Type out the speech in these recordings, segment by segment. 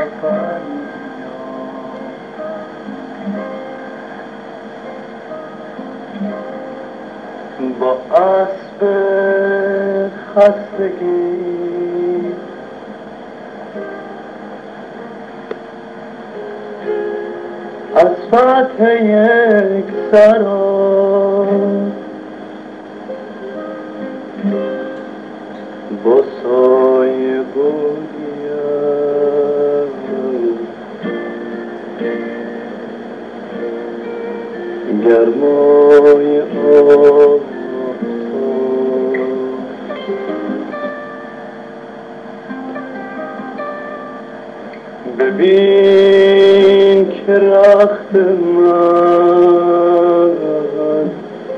با اسب خستگی از فتح یک سرا با سایه گویم گرمای آفتاب ببین که رخت من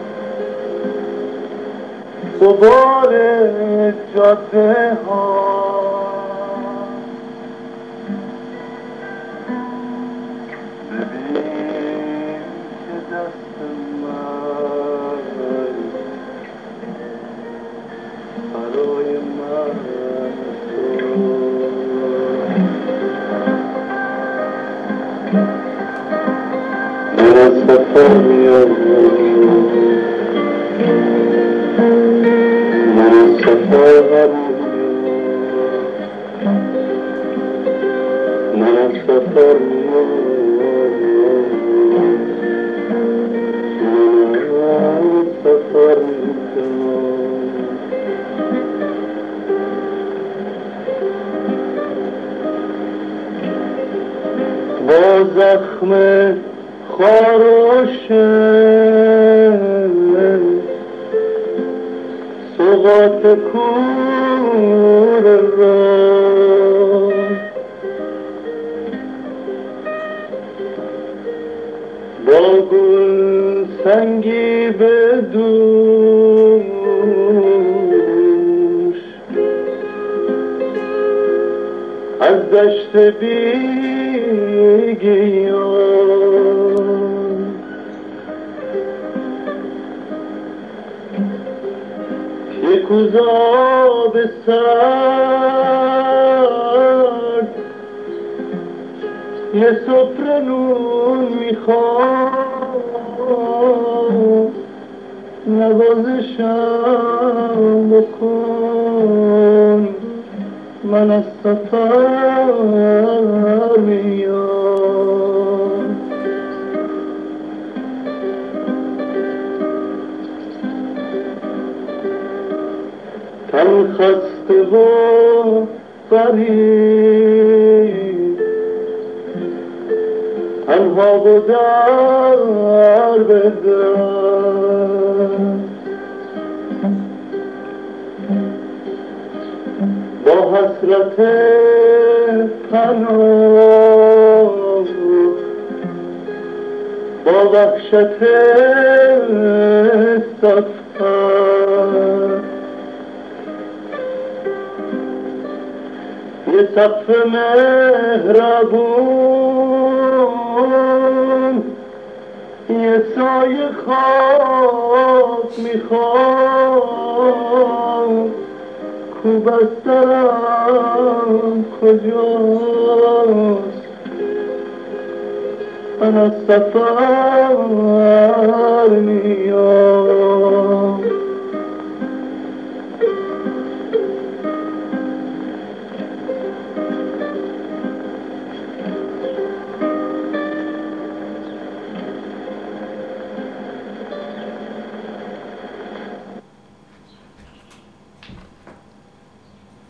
غبار جاده ها ببین که دست من برای من من از سفر میام من از سفر من از سفر میام من از سفر میام با زخم خاروشه سوغات کور را با گل سنگی به دوش از دشت بیگیان یک کوزا به سر یه سفره نون میخوام نوازشم بکن من از سفر میام تن خسته و غریب تنها و در بدر با حسرت پناه با وحشت سفر یه سقف مهربون یه سایه خاک میخوام کو بسترم کجاست من از سفر